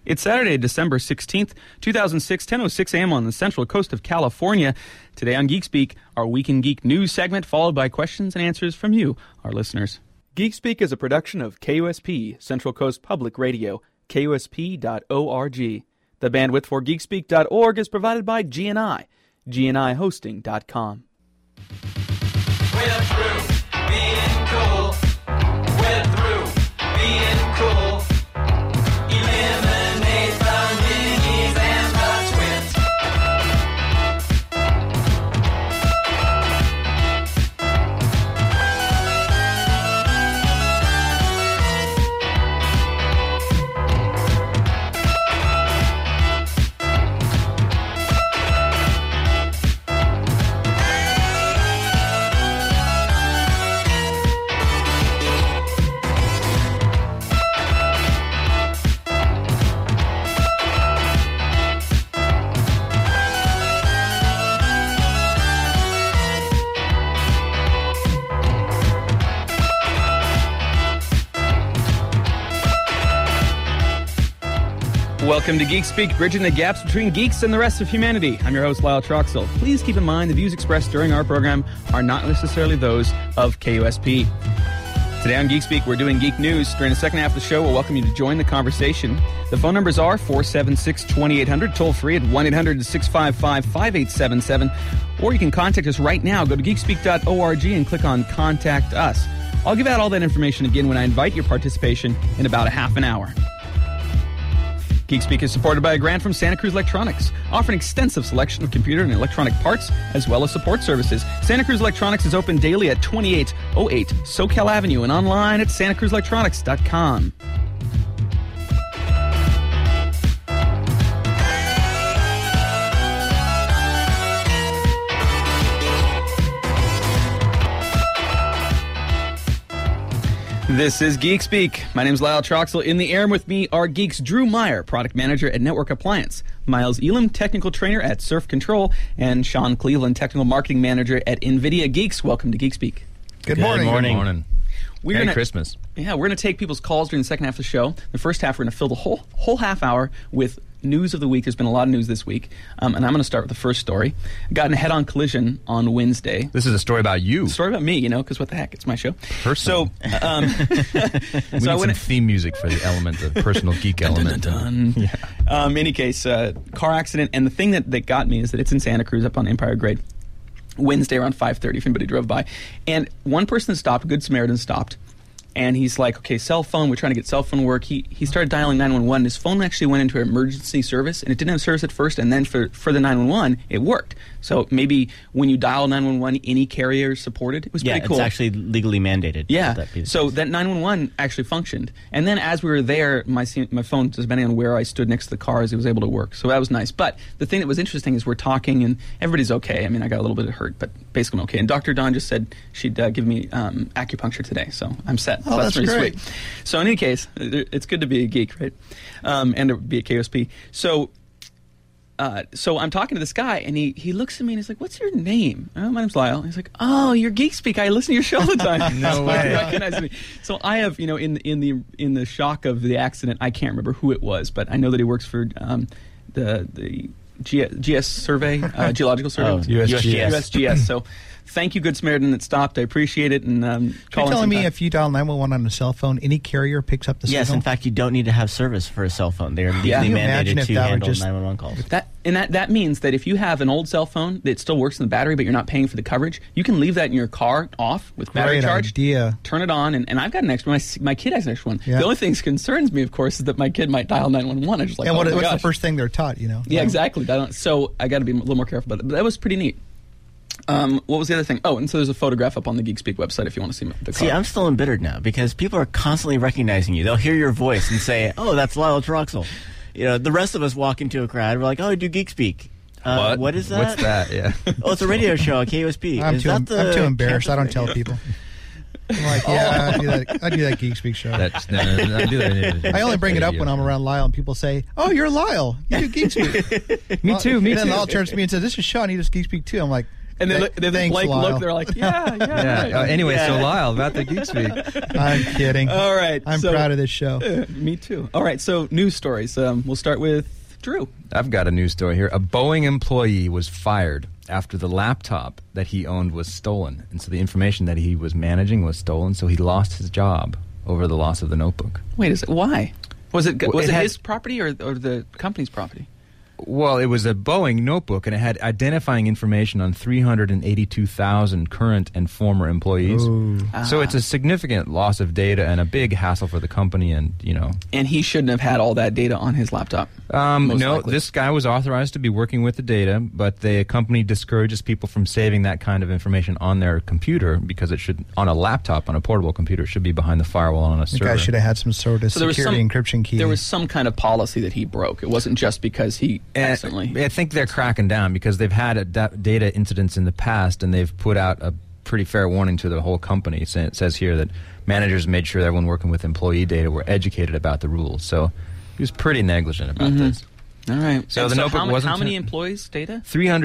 It's Saturday, December 16th, 2006, 10:06 a.m. on the central coast of California. Today on Geek Speak, our Week in Geek news segment, followed by questions and answers from you, our listeners. Geek Speak is a production of KUSP, Central Coast Public Radio, KUSP.org. The bandwidth for geekspeak.org is provided by GNI, GNIHosting.com. We're through being cool. We're through being cool. Eliminate the minis and the twins. Welcome to Geek Speak, bridging the gaps between geeks and the rest of humanity. I'm your host, Lyle Troxel. Please keep in mind the views expressed during our program are not necessarily those of KUSP. Today on Geek Speak, we're doing geek news. During the second half of the show, we'll welcome you to join the conversation. The phone numbers are 476-2800, toll free at 1-800-655-5877, or you can contact us right now. Go to geekspeak.org and click on Contact Us. I'll give out all that information again when I invite your participation in about a half an hour. Geek Speak is supported by a grant from Santa Cruz Electronics, offering extensive selection of computer and electronic parts, as well as support services. Santa Cruz Electronics is open daily at 2808 SoCal Avenue and online at santacruzelectronics.com. This is Geek Speak. My name is Lyle Troxel. In the air with me are geeks Drew Meyer, product manager at Network Appliance, Miles Elam, technical trainer at Surf Control, and Sean Cleveland, technical marketing manager at NVIDIA. Geeks, welcome to Geek Speak. Good morning. Good morning. Merry Christmas. Yeah, we're going to take people's calls during the second half of the show. The first half, we're going to fill the whole half hour with news of the week. There's been a lot of news this week, and I'm going to start with the first story. Got in a head-on collision on Wednesday. This is a story about you. A story about me, because what the heck, it's my show. Personal. So, we need some theme music for the element, the personal geek element. Dun, dun, dun. Yeah. In any case, car accident, and the thing that got me is that it's in Santa Cruz up on Empire Grade. Wednesday around 5:30, if anybody drove by. And one person stopped, a Good Samaritan stopped, and he's like, okay, cell phone, we're trying to get cell phone work. He started dialing 911. His phone actually went into emergency service, and it didn't have service at first, and then for the 911, it worked. So maybe when you dial 911, any carrier is supported. It was pretty cool. Yeah, it's actually legally mandated. Yeah, so that 911 actually functioned. And then as we were there, my phone, depending on where I stood next to the cars, it was able to work. So that was nice. But the thing that was interesting is we're talking, and everybody's okay. I mean, I got a little bit hurt, but basically I'm okay. And Dr. Dawn just said she'd give me acupuncture today, so I'm set. Oh, that's really great. Sweet. So in any case, it's good to be a geek, right? And to be a KSP. So I'm talking to this guy, and he looks at me and he's like, "What's your name?" "Oh, my name's Lyle." He's like, "Oh, you're Geek Speak. I listen to your show all the time." No way. He recognized me. So I have, in the shock of the accident, I can't remember who it was, but I know that he works for the GS Survey, Geological Survey, USGS. So thank you, Good Samaritan, that stopped. I appreciate it. And you're telling me if you dial 911 on a cell phone, any carrier picks up the signal? Yes, in fact, you don't need to have service for a cell phone. They are legally mandated to handle 911 calls. That means that if you have an old cell phone that still works in the battery, but you're not paying for the coverage, you can leave that in your car off with battery charge. Idea. Turn it on, and I've got an extra one. My kid has an extra one. Yeah. The only thing that concerns me, of course, is that my kid might dial 911. I'm just like, what's the first thing they're taught, Yeah, exactly. So I got to be a little more careful about it. But that was pretty neat. What was the other thing? Oh, and so there's a photograph up on the Geek Speak website if you want to see the car. See, I'm still embittered now because people are constantly recognizing you. They'll hear your voice and say, "Oh, that's Lyle Troxel." The rest of us walk into a crowd. We're like, "Oh, I do Geek Speak." What is that? What's that? Yeah. Oh, it's a radio show at KUSP. I'm too embarrassed. I don't tell people. I'm like, I do that Geek Speak show. I do that. I only bring it up when I'm around Lyle and people say, "Oh, you're Lyle. You do Geek Speak." Me too. And then Lyle turns to me and says, "This is Sean. He does Geek Speak too." I'm like, And they look, they Thanks, blank Lyle. look. They're like, yeah. Yeah. right. Anyway, so Yeah. Lyle, about the Geek Speak. I'm kidding. All right. I'm so- proud of this show. Me too. All right. So news stories. We'll start with Drew. I've got a news story here. A Boeing employee was fired after the laptop that he owned was stolen. And so the information that he was managing was stolen, so he lost his job over the loss of the notebook. Wait, is it why? Was it Well, it had- his property or the company's property? Well, it was a Boeing notebook, and it had identifying information on 382,000 current and former employees. Ooh. So it's a significant loss of data and a big hassle for the company, and, And he shouldn't have had all that data on his laptop. Most no, likely. this guy was authorized to be working with the data, but the company discourages people from saving that kind of information on their computer because it should, on a laptop, on a portable computer, it should be behind the firewall on a The server. guy should have had some sort of So there was security encryption key. There was some kind of policy that he broke. It wasn't just because he accidentally. I think they're cracking down because they've had data incidents in the past, and they've put out a pretty fair warning to the whole company. It says here that managers made sure everyone working with employee data were educated about the rules. So he was pretty negligent about this. All right. So And the notebook wasn't how many t- employees' data?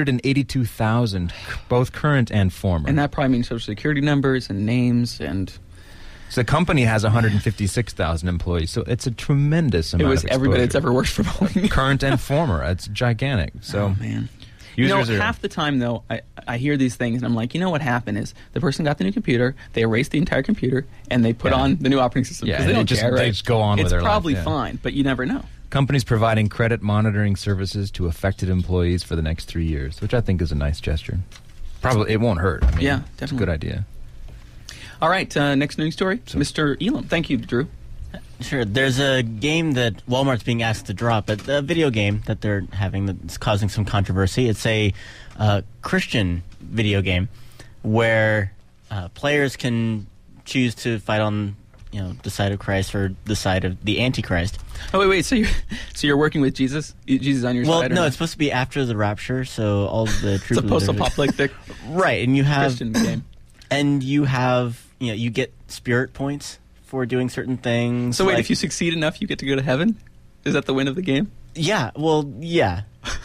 382,000, both current and former. And that probably means social security numbers and names and. So the company has 156,000 employees, so it's a tremendous amount It was of everybody that's exposure. ever worked for Boeing. Current and former. It's gigantic. So Oh, man. users are... Half the time, though, I hear these things, and I'm like, what happened is the person got the new computer, they erased the entire computer, and they put Yeah. on the new operating system. Yeah, 'cause they and don't they just- care, they right? just go on with It's their life, probably yeah. fine, but you never know. Companies providing credit monitoring services to affected employees for the next 3 years, which I think is a nice gesture. Probably, it won't hurt. I mean, Yeah, It's a definitely. good idea. All right, next news story. Mr. Elam. Thank you, Drew. Sure. There's a game that Walmart's being asked to drop, a video game that they're having that's causing some controversy. It's a Christian video game where players can choose to fight on the side of Christ or the side of the Antichrist. Oh, wait. So you're working with Jesus? Jesus on your Well, side? or no, not? it's supposed to be after the rapture, so all the It's true a post-apocalyptic right, and you have Christian game. and you have you get spirit points for doing certain things. So wait, like- if you succeed enough, you get to go to heaven? Is that the win of the game? yeah, well, yeah,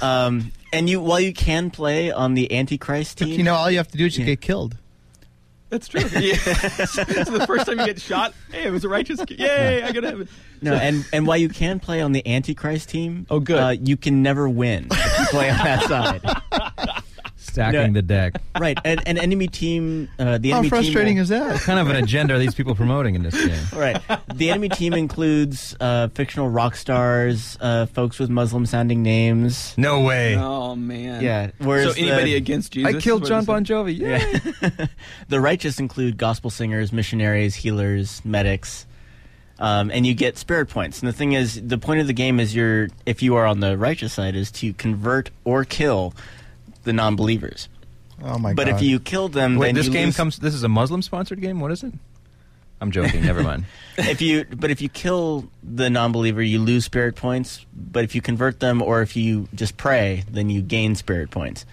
and while you can play on the Antichrist team, all you have to do is get killed. That's true. Yeah. So the first time you get shot, hey, it was a righteous kid. Yay, I go to heaven. no, and while you can play on the Antichrist team, Oh, good. you can never win if you play on that side. Stacking the deck. Right, an enemy team. The enemy How team frustrating will- is that? What kind of an agenda are these people promoting in this game? Right. The enemy team includes fictional rock stars, folks with Muslim-sounding names. No way. Oh, man. Yeah. Whereas So anybody the, against Jesus? I killed is what John it Bon says? Jovi. Yeah. the righteous include gospel singers, missionaries, healers, medics, and you get spirit points. And the thing is, the point of the game is if you are on the righteous side, is to convert or kill the non-believers. Oh my But god! if you kill them, Wait, then this you game lose. this is a Muslim-sponsored game? What is it? I'm joking. Never mind. If you kill the non-believer, you lose spirit points. But if you convert them, or if you just pray, then you gain spirit points.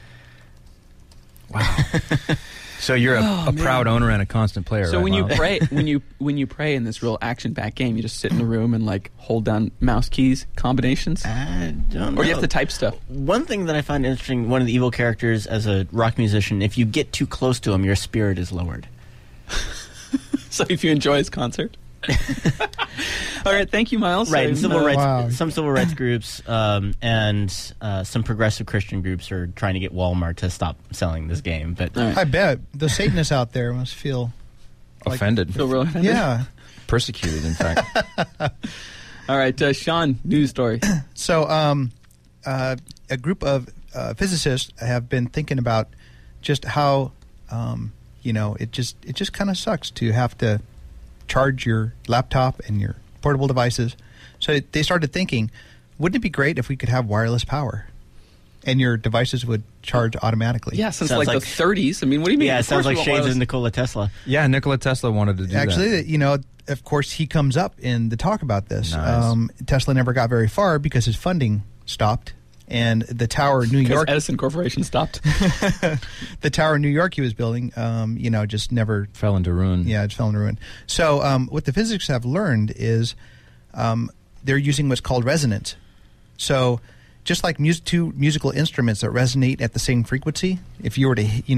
So you're Oh, a proud owner and a constant player. So right, when you Miles? pray, when you pray in this real action-packed game, you just sit in the room and like hold down mouse keys combinations, I don't know. or you have to type stuff. One thing that I find interesting, one of the evil characters as a rock musician, if you get too close to him, your spirit is lowered. So if you enjoy his concert. All right, thank you, Miles. Right, and So, Wow. some civil rights groups and some progressive Christian groups are trying to get Walmart to stop selling this game. But all right. I bet the Satanists out there must feel. offended, Feel real offended? Yeah. persecuted, in fact. All right, Sean, news story. So, a group of physicists have been thinking about just how, it just kind of sucks to have to charge your laptop and your portable devices. So they started thinking, wouldn't it be great if we could have wireless power, and your devices would charge automatically? Yeah, since Sounds like like- the 30s. I mean, what do you mean? yeah, it Of sounds course like we want shades of wireless- Nikola Tesla. Yeah, Nikola Tesla wanted to do Actually, that. of course, he comes up in the talk about this. Nice. Tesla never got very far because his funding stopped, and the tower in New Because York, Edison Corporation stopped. the tower in New York he was building, just never. Fell into ruin. Yeah, it fell into ruin. So what the physicists have learned is they're using what's called resonance. So just like two musical instruments that resonate at the same frequency, if you were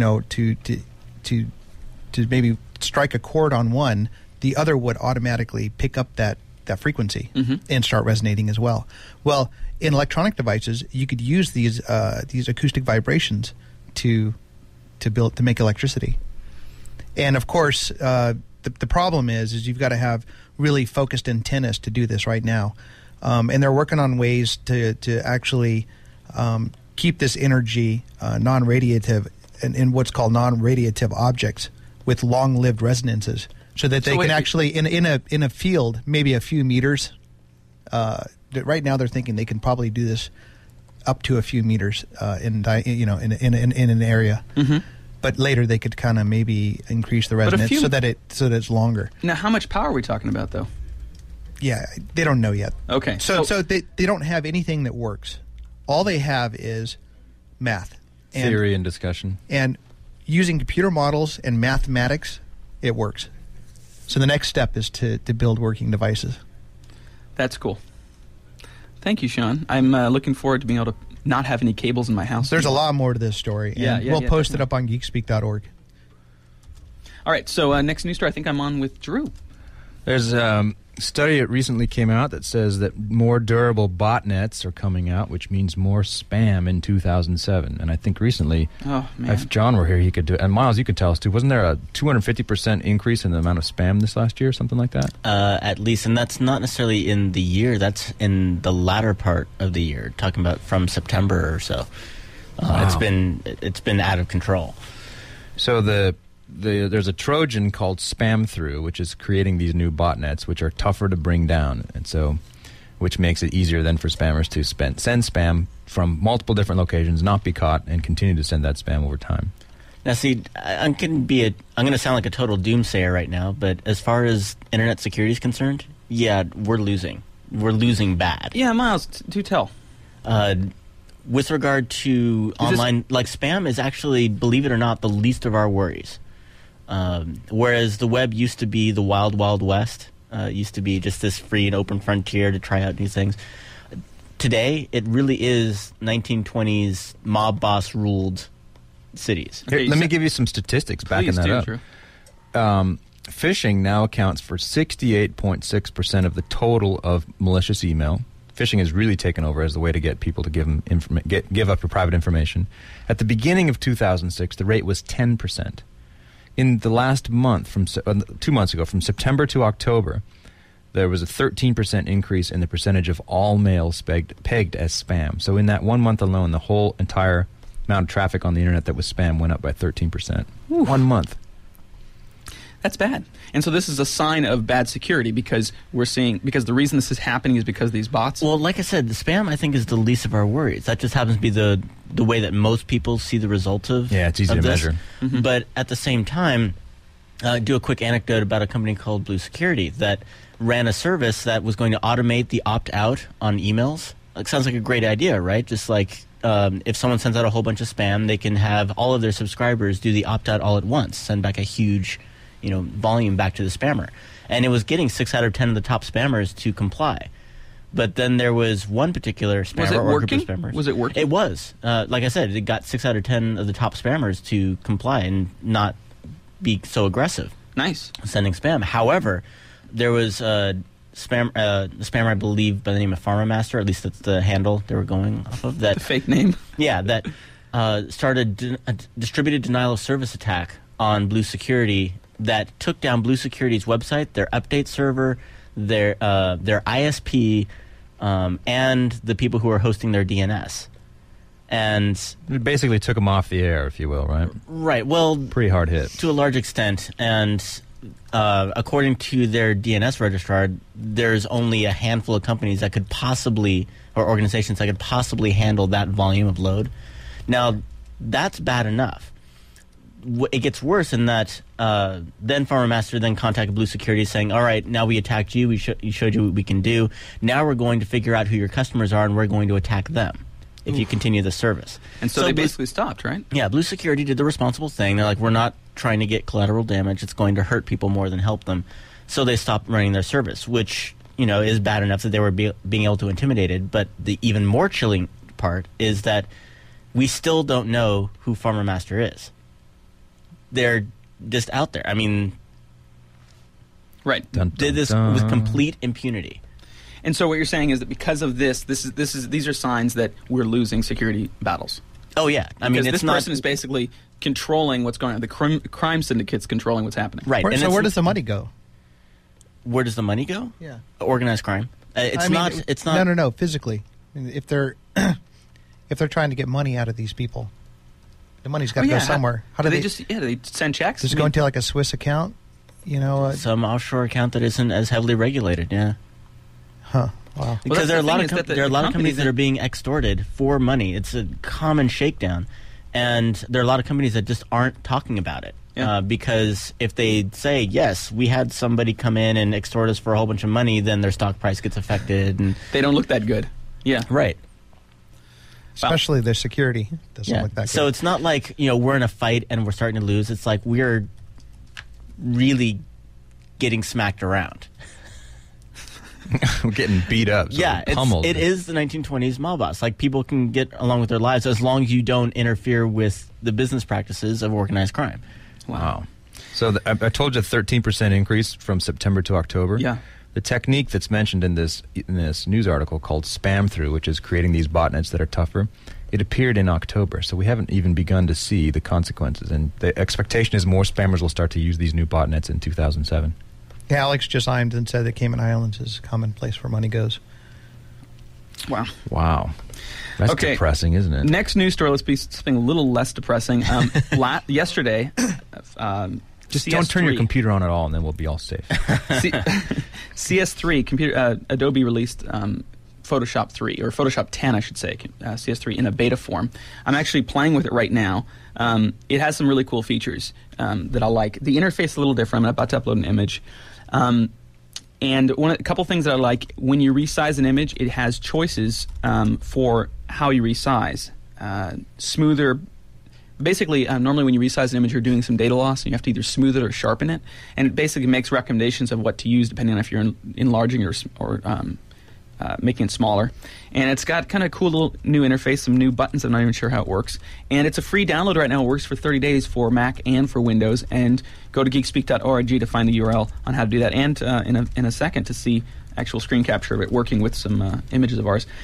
to maybe strike a chord on one, the other would automatically pick up that frequency and start resonating as well. Well, in electronic devices, you could use these acoustic vibrations to make electricity. And of course, the problem is you've got to have really focused antennas to do this right now. And they're working on ways to actually keep this energy non-radiative in what's called non-radiative objects with long-lived resonances, so that they can actually in a field, maybe a few meters. Right now, they're thinking they can probably do this up to a few meters in an area. But later they could kind of maybe increase the resonance so that it's longer. Now, how much power are we talking about, though? Yeah, they don't know yet. Okay. So they don't have anything that works. All they have is math. Theory and discussion. And using computer models and mathematics, it works. So the next step is to build working devices. That's cool. Thank you, Sean. I'm looking forward to being able to not have any cables in my house. There's a lot more to this story. And we'll post it up on geekspeak.org. All right, so next news story, I think I'm on with Drew. There's a study that recently came out that says that more durable botnets are coming out, which means more spam in 2007. And I think recently, if John were here, he could do it. And Miles, you could tell us too. Wasn't there a 250% increase in the amount of spam this last year, something like that? At least, and that's not necessarily in the year. That's in the latter part of the year, talking about from September or so. Wow. It's been out of control. So there's a Trojan called SpamThrough, which is creating these new botnets, which are tougher to bring down, and so which makes it easier then for spammers to send spam from multiple different locations, not be caught, and continue to send that spam over time. Now, see, I'm going to sound like a total doomsayer right now, but as far as internet security is concerned, yeah, we're losing. We're losing bad. Yeah, Miles, do tell. With regard to online, spam is actually, believe it or not, the least of our worries. Whereas the web used to be the wild, wild west, used to be just this free and open frontier to try out new things. Today, it really is 1920s mob boss ruled cities. Here, let me give you some statistics backing that up. Drew. Phishing now accounts for 68.6% of the total of malicious email. Phishing has really taken over as the way to get people to give up your private information. At the beginning of 2006, the rate was 10%. In the last month, 2 months ago, from September to October, there was a 13% increase in the percentage of all mails pegged as spam. So in that 1 month alone, the whole entire amount of traffic on the internet that was spam went up by 13%. 1 month. That's bad. And so this is a sign of bad security because the reason this is happening is because of these bots. Well, like I said, the spam, I think, is the least of our worries. That just happens to be the way that most people see the result of. Yeah, it's easy to measure. Mm-hmm. But at the same time, do a quick anecdote about a company called Blue Security that ran a service that was going to automate the opt-out on emails. It sounds like a great idea, right? Just like if someone sends out a whole bunch of spam, they can have all of their subscribers do the opt-out all at once, send back a huge volume back to the spammer. And it was getting 6 out of 10 of the top spammers to comply. But then there was one particular spammer. Was it or working? group of spammers. Was it working? It was. Like I said, it got 6 out of 10 of the top spammers to comply and not be so aggressive. Nice. Sending spam. However, there was a spammer, I believe, by the name of PharmaMaster, at least that's the handle they were going off of. That The fake name. Yeah, that started a distributed denial of service attack on Blue Security that took down Blue Security's website, their update server, their ISP, and the people who are hosting their DNS. And it basically took them off the air, if you will, right? Right. Well, pretty hard hit to a large extent. And according to their DNS registrar, there's only a handful of companies that could possibly, or organizations that could possibly handle that volume of load. Now, that's bad enough. It gets worse in that then PharmaMaster then contacted Blue Security saying, all right, now we attacked you, we showed you what we can do. Now we're going to figure out who your customers are and we're going to attack them if you continue the service. And so they basically stopped, right? Yeah, Blue Security did the responsible thing. They're like, we're not trying to get collateral damage. It's going to hurt people more than help them. So they stopped running their service, which is bad enough that they were being able to intimidate it. But the even more chilling part is that we still don't know who Farmer Master is. They're just out there. I mean, Right. Dun, dun, did this dun. with complete impunity. And so what you're saying is that because of these are signs that we're losing security battles. Oh yeah, I mean, Because it's this not person is basically controlling what's going on. The crime syndicate's controlling what's happening. right. Where, and so it's- where does the money go? where does the money go? Yeah. Organized crime. It's I mean, not. It's not. No. Physically, I mean, if they're if they're trying to get money out of these people, the money's got to go somewhere. How do they just they send checks? Does it I go mean, into like a Swiss account? You know, Some offshore account that isn't as heavily regulated. Yeah. huh? Wow. Because that's there are a the lot thing of is that the there are a lot of companies companies that are being extorted for money. It's a common shakedown, and there are a lot of companies that just aren't talking about it. Yeah. Because if they say yes, we had somebody come in and extort us for a whole bunch of money, then their stock price gets affected. And they don't look that good. Yeah. right, Especially their security doesn't look that so good. it's not like we're in a fight and we're starting to lose. It's like we're really getting smacked around. We're getting beat up. So Yeah, we're pummeled. it is the 1920s mob boss. Like, people can get along with their lives as long as you don't interfere with the business practices of organized crime. Wow. So I told you a 13% increase from September to October. Yeah. The technique that's mentioned in this news article called spam through, which is creating these botnets that are tougher, it appeared in October. So we haven't even begun to see the consequences. And the expectation is more spammers will start to use these new botnets in 2007. Yeah, Alex just chimed and said that Cayman Islands is a common place where money goes. Wow. Wow. That's Okay. depressing, isn't it? Next news story. Let's be something a little less depressing. Yesterday, Just don't turn your CS3 computer on at all, and then we'll be all safe. CS3 Adobe released Photoshop 3 or Photoshop 10, I should say, CS3 in a beta form. I'm actually playing with it right now. It has some really cool features that I like. The interface is a little different. I'm about to upload an image. And a couple things that I like, when you resize an image, it has choices for how you resize. Smoother. Basically, normally when you resize an image, you're doing some data loss, and you have to either smooth it or sharpen it. And it basically makes recommendations of what to use depending on if you're enlarging or making it smaller. And it's got kind of cool little new interface, some new buttons. I'm not even sure how it works. And it's a free download right now. It works for 30 days for Mac and for Windows. And go to geekspeak.org to find the URL on how to do that. And in a second to see actual screen capture of it working with some images of ours.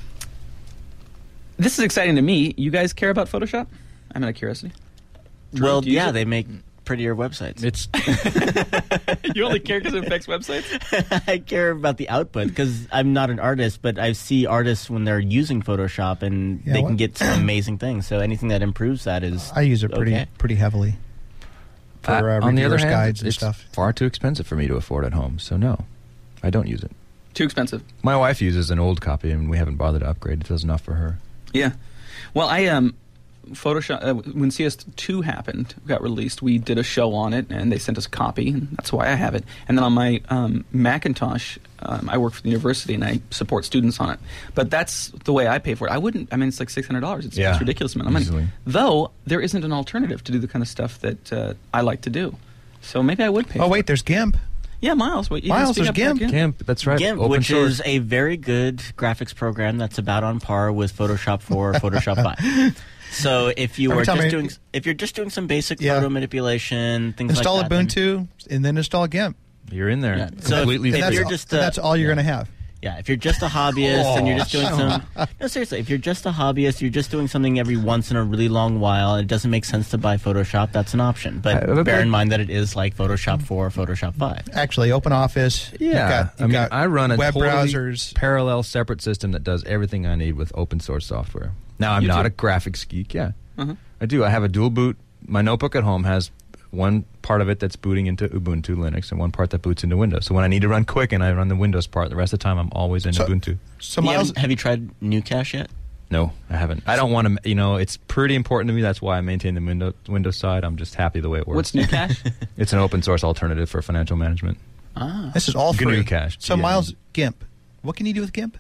This is exciting to me. You guys care about Photoshop? I'm out of curiosity. Drew, Well, do you use yeah, it? they make prettier websites. It's You only care because it affects websites? I care about the output because I'm not an artist, but I see artists when they're using Photoshop and Yeah, they what- can get some amazing things. So anything that improves that is I use it okay. pretty heavily for on the other reviewers' hand, guides and it's stuff. far too expensive for me to afford at home. So no, I don't use it. Too expensive. My wife uses an old copy, and we haven't bothered to upgrade. It does enough for her. Yeah. Well, Photoshop, when CS2 got released, we did a show on it, and they sent us a copy, and that's why I have it. And then on my Macintosh, I work for the university, and I support students on it. But that's the way I pay for it. it's like $600. It's Yeah, a ridiculous amount of money. easily. Though, there isn't an alternative to do the kind of stuff that I like to do. So maybe I would pay Oh for wait, it. there's GIMP. Yeah, Miles. Wait, you Miles, didn't speak there's up about GIMP. GIMP, that's right. GIMP, Open which source. is a very good graphics program that's about on par with Photoshop 4 or Photoshop 5. So if you Every are time if you're just doing some basic Yeah. photo manipulation, things Install like that, then- Ubuntu and then install GIMP. You're in there. Yeah. So Completely if And free. you're just that's all you're yeah. going to have. Yeah, if you're just a hobbyist and you're just doing some... No, seriously, if you're just a hobbyist, you're just doing something every once in a really long while, and it doesn't make sense to buy Photoshop, that's an option. But bear in mind that it is like Photoshop 4 or Photoshop 5. Actually, OpenOffice. Yeah, you've got I run a web totally browsers. parallel separate system that does everything I need with open source software. Now, I'm You not too? a graphics geek. Yeah, Uh-huh. I do. I have a dual boot. My notebook at home has one part of it that's booting into Ubuntu Linux and one part that boots into Windows. So when I need to run Quicken, I run the Windows part. The rest of the time, I'm always in So- Ubuntu. So Yeah, Miles, have you tried Newcache yet? No, I haven't. I don't want to. It's pretty important to me. That's why I maintain the Windows side. I'm just happy the way it works. What's Newcache? It's an open source alternative for financial management. this is all free. GNU-Cache, So GNU. Miles, GIMP. What can you do with GIMP?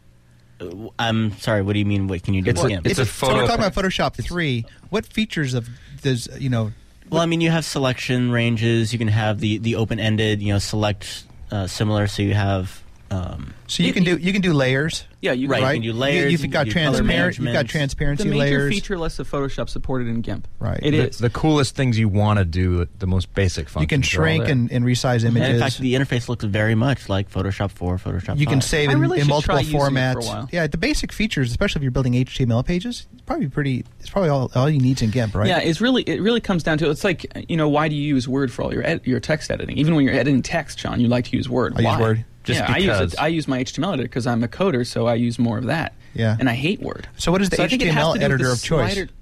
I'm sorry, what do you mean, what can you do It's with a- GIMP? it's a So we're photo- talking about Photoshop 3. What features does Well, I mean, you have selection ranges. You can have the open-ended, select similar. So you have So you can do layers. Yeah, you Right, can. you can do layers. You've you got can do color transparent. You've got management. transparency The major layers. feature list of Photoshop supported in GIMP. Right. It is. The coolest things you want to do, the most basic functions. You can are all shrink there. and resize images. And in fact, the interface looks very much like Photoshop 4, Photoshop 5. You can save I in, really in should multiple try using it for a formats. while. Yeah, the basic features, especially if you're building HTML pages, it's probably all you need in GIMP, right? Yeah, it really comes down to, it's like, why do you use Word for all your text editing? Even when you're editing text, John, you like to use Word. I use Why? Word. Just yeah, because. I use my HTML editor because I'm a coder, so I use more of that. Yeah. And I hate Word. So what is the So I think it has HTML to do with editor the of choice slider-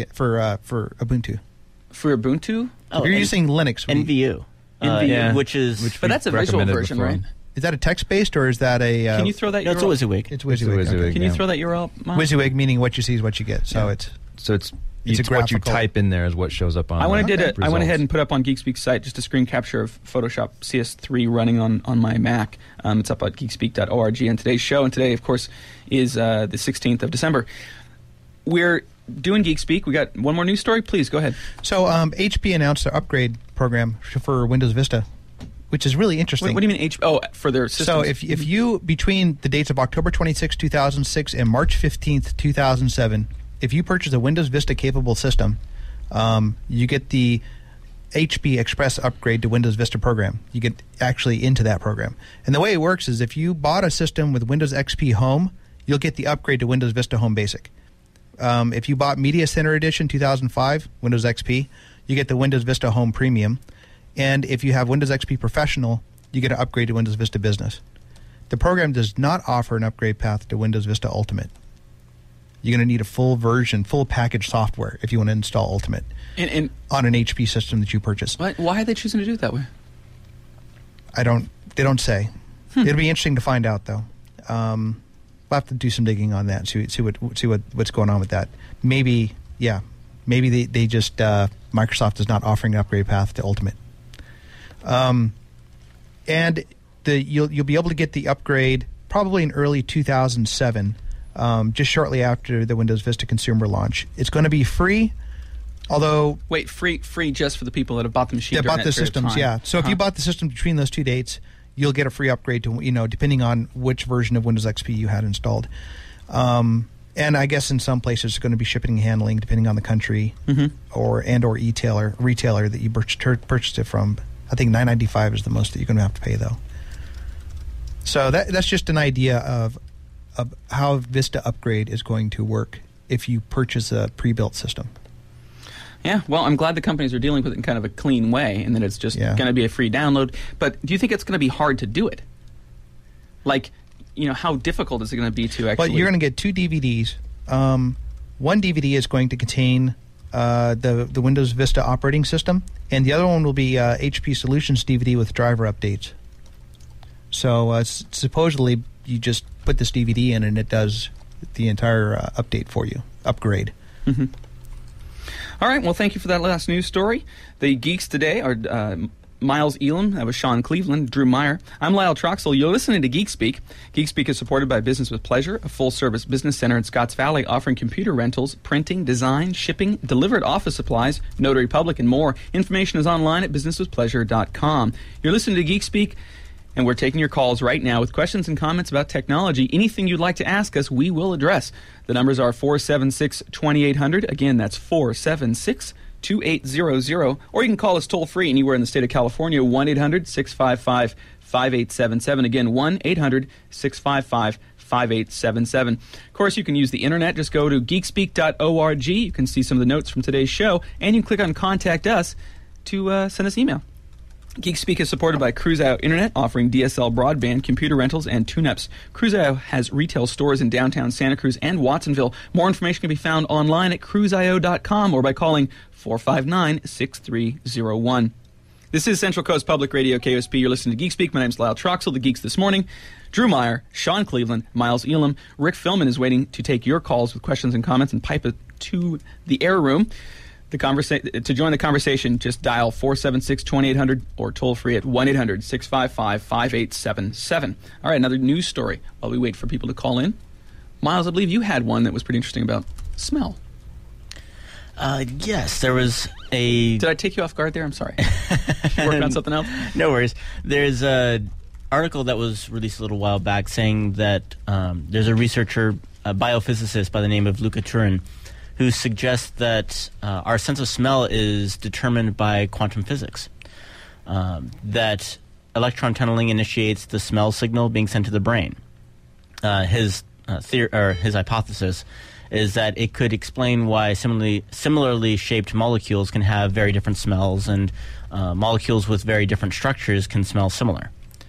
for Ubuntu? For Ubuntu? If you're using Linux, NVU. NVU. Yeah. Which is... But that's a visual recommended version, before. right? is that a text-based or is that a... Can you throw that no, it's a URL? WYSIWYG. It's WYSIWYG. It's a WYSIWYG. okay. Can you Yeah. throw that URL, Miles? WYSIWYG meaning what you see is what you get. So Yeah. it's So it's It's a what you graphical- type in there is what shows up on. I went the and I went ahead results. and put up on GeekSpeak's site just a screen capture of Photoshop CS3 running on my Mac. It's up at geekspeak.org. And today's show, and today, of course, is the 16th of December. We're doing GeekSpeak. We got one more news story. Please go ahead. So HP announced their upgrade program for Windows Vista, which is really interesting. What do you mean for their systems? So if you, between the dates of October 26, 2006 and March 15th, 2007, if you purchase a Windows Vista capable system, you get the HP Express upgrade to Windows Vista program. You get actually into that program. And the way it works is if you bought a system with Windows XP Home, you'll get the upgrade to Windows Vista Home Basic. If you bought Media Center Edition 2005, Windows XP, you get the Windows Vista Home Premium. And if you have Windows XP Professional, you get an upgrade to Windows Vista Business. The program does not offer an upgrade path to Windows Vista Ultimate. You're going to need a full version, full package software if you want to install Ultimate and on an HP system that you purchase. why are they choosing to do it that way? They don't say. It'll be interesting to find out, though. We'll have to do some digging on that. See what's going on with that. Maybe they just Microsoft is not offering an upgrade path to Ultimate. And you'll be able to get the upgrade probably in early 2007, just shortly after the Windows Vista consumer launch. It's going to be free, although Wait, free just for the people that have bought the machine. they during bought that the period of systems. time. Yeah. So if you bought the system between those two dates, you'll get a free upgrade to depending on which version of Windows XP you had installed. And I guess in some places it's going to be shipping and handling depending on the country or retailer that you purchased it from. I think $9.95 is the most that you're going to have to pay, though. So that's just an idea of how Vista Upgrade is going to work if you purchase a pre-built system. Yeah, well, I'm glad the companies are dealing with it in kind of a clean way and that it's just Yeah. going to be a free download. But do you think it's going to be hard to do it? Like, how difficult is it going to be to actually... Well, you're going to get two DVDs. One DVD is going to contain the Windows Vista operating system, and the other one will be HP Solutions DVD with driver updates. So supposedly you just put this DVD in and it does the entire update for you, upgrade. All right, well, thank you for that last news story. The geeks today are Miles Elam, that was Sean Cleveland, Drew Meyer. I'm Lyle Troxell. You're listening to GeekSpeak. GeekSpeak is supported by Business with Pleasure, a full-service business center in Scotts Valley offering computer rentals, printing, design, shipping, delivered office supplies, Notary Public, and more. Information is online at businesswithpleasure.com. You're listening to GeekSpeak, and we're taking your calls right now with questions and comments about technology. Anything you'd like to ask us, we will address. The numbers are 476-2800. Again, that's 476-2800. Or you can call us toll-free anywhere in the state of California, 1-800-655-5877. Again, 1-800-655-5877. Of course, you can use the internet. Just go to geekspeak.org. You can see some of the notes from today's show, and you can click on Contact Us to send us email. GeekSpeak is supported by Cruise.io Internet, offering DSL broadband, computer rentals, and tune-ups. Cruise.io has retail stores in downtown Santa Cruz and Watsonville. More information can be found online at cruiseio.com or by calling 459-6301. This is Central Coast Public Radio, KOSP. You're listening to GeekSpeak. My name's Lyle Troxell, the Geeks This Morning. Drew Meyer, Sean Cleveland, Miles Elam, Rick Philman is waiting to take your calls with questions and comments and pipe it to the air room. To join the conversation, just dial 476-2800 or toll free at 1-800-655-5877. All right, another news story while we wait for people to call in. Miles, I believe you had one that was pretty interesting about smell. Yes, there was a... Did I take you off guard there? I'm sorry. You working on something else? No worries. There's a article that was released a little while back saying that there's a researcher, a biophysicist by the name of Luca Turin, who suggests that our sense of smell is determined by quantum physics. That electron tunneling initiates the smell signal being sent to the brain. His hypothesis is that it could explain why similarly shaped molecules can have very different smells, and molecules with very different structures can smell similar.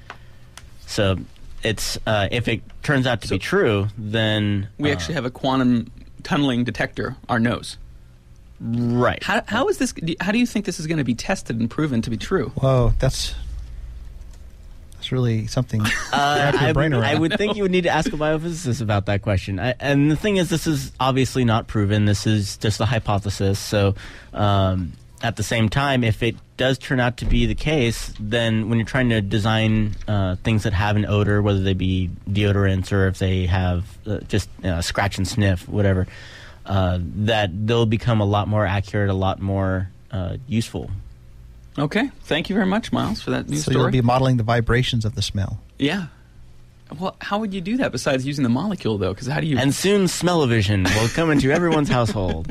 So it's if it turns out to be true, then We actually have a quantum tunneling detector, our nose. right. How is this? How do you think this is going to be tested and proven to be true? Whoa, that's really something. Wrap your brain around. I would think you would need to ask a biophysicist about that question. And the thing is, this is obviously not proven. This is just a hypothesis. So at the same time, if it does turn out to be the case, then when you're trying to design things that have an odor, whether they be deodorants or if they have just scratch and sniff, whatever, that they'll become a lot more accurate, a lot more useful. Okay, thank you very much, Miles, for that news So story. you'll be modeling the vibrations of the smell. Yeah. Well, how would you do that besides using the molecule, though? Because how do you... And soon, smell-o-vision will come into everyone's household.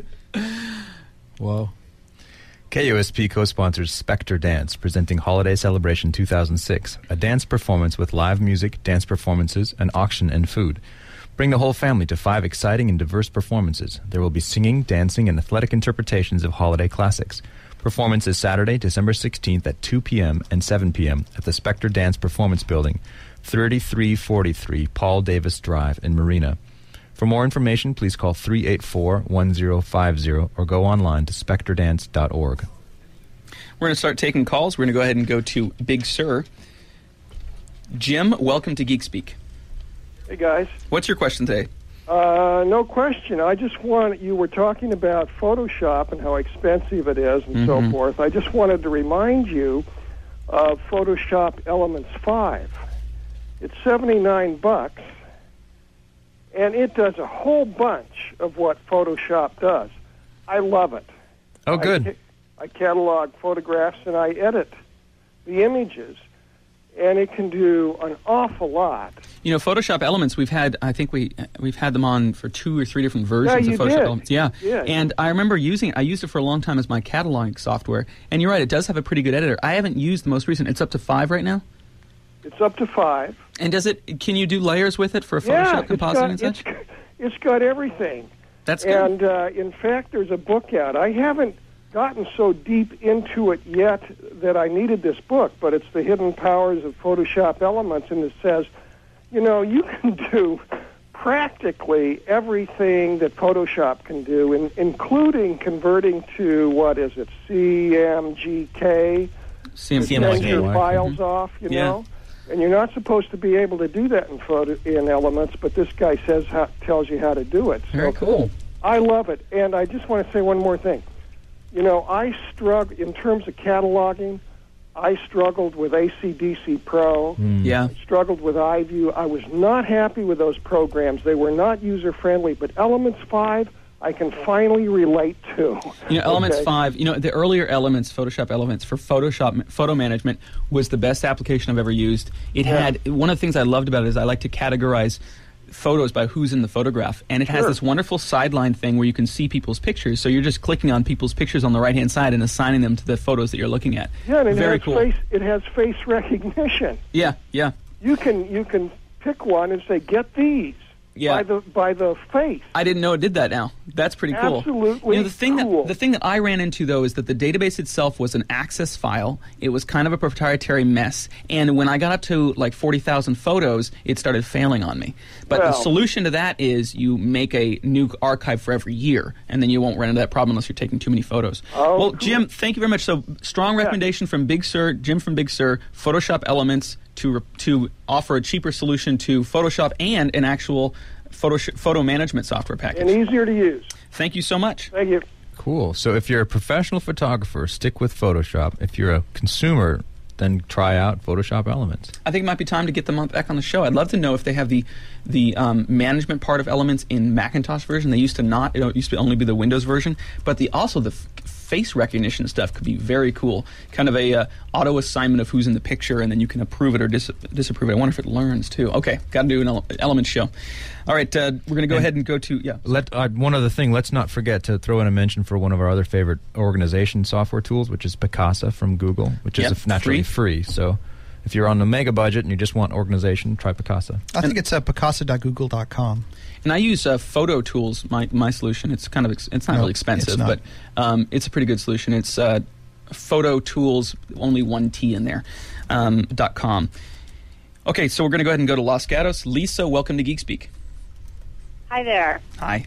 Whoa. KUSP co-sponsors Spectre Dance, presenting Holiday Celebration 2006, a dance performance with live music, dance performances, an auction, and food. Bring the whole family to 5 exciting and diverse performances. There will be singing, dancing, and athletic interpretations of holiday classics. Performance is Saturday, December 16th at 2 p.m. and 7 p.m. at the Spectre Dance Performance Building, 3343 Paul Davis Drive in Marina. For more information, please call 384-1050 or go online to spectredance.org. We're going to start taking calls. We're going to go ahead and go to Big Sur. Jim, welcome to Geek Speak. Hey, guys. What's your question today? No question. You were talking about Photoshop and how expensive it is and so forth. I just wanted to remind you of Photoshop Elements 5. It's $79, and it does a whole bunch of what Photoshop does. I love it. Oh, good. I catalog photographs and I edit the images, and it can do an awful lot. You know, Photoshop Elements, we've had them on for 2 or 3 different versions Yeah, of Photoshop you did. Elements. Yeah. Yeah. And I remember using it. I used it for a long time as my cataloging software. And you're right, it does have a pretty good editor. I haven't used the most recent. It's up to 5 right now. It's up to 5. And can you do layers with it for Photoshop compositing and such? It's got everything. That's good. And in fact, there's a book out. I haven't gotten so deep into it yet that I needed this book, but it's The Hidden Powers of Photoshop Elements, and it says, you can do practically everything that Photoshop can do, including converting to, CMGK, CMYK. send your CMYK. files off, you Yeah. know. And you're not supposed to be able to do that in Elements, but this guy tells you how to do it. Very cool. I love it. And I just want to say one more thing. I struggle, in terms of cataloging, I struggled with AC/DC Pro. Yeah. I struggled with iView. I was not happy with those programs. They were not user-friendly. But Elements 5, I can finally relate to. Elements Okay? 5, the earlier Elements, Photoshop Elements for Photoshop photo management was the best application I've ever used. It had, one of the things I loved about it is I like to categorize photos by who's in the photograph, and it has Sure. this wonderful sideline thing where you can see people's pictures, so you're just clicking on people's pictures on the right hand side and assigning them to the photos that you're looking at. Yeah, and Very cool. it has face recognition. Yeah. You can pick one and say, get these Yeah. by the face. I didn't know it did that now. That's pretty cool. Absolutely the thing cool. the thing that I ran into, though, is that the database itself was an Access file. It was kind of a proprietary mess. And when I got up to like 40,000 photos, it started failing on me. But the Well- solution to that is you make a new archive for every year, and then you won't run into that problem unless you're taking too many photos. Oh, well, cool. Jim, thank you very much. So strong recommendation from Big Sur, Jim from Big Sur, Photoshop Elements to offer a cheaper solution to Photoshop and an actual photo management software package. And easier to use. Thank you so much. Thank you. Cool. So if you're a professional photographer, stick with Photoshop. If you're a consumer, then try out Photoshop Elements. I think it might be time to get them back on the show. I'd love to know if they have the management part of Elements in Macintosh version. They used to not. It used to only be the Windows version. But also the face recognition stuff could be very cool. Kind of a auto assignment of who's in the picture, and then you can approve it or disapprove it. I wonder if it learns too. Okay, got to do an Element show. All right, we're going to go ahead and go to One other thing, let's not forget to throw in a mention for one of our other favorite organization software tools, which is Picasa from Google, which is naturally free. So if you're on a mega budget and you just want organization, try Picasa. I think it's picasa.google.com. And I use Photo Tools, my solution. It's kind of it's not really expensive, it's not. but it's a pretty good solution. It's Photo Tools, only one T in there, .com. Okay, so we're going to go ahead and go to Los Gatos. Lisa, welcome to GeekSpeak. Hi there. Hi.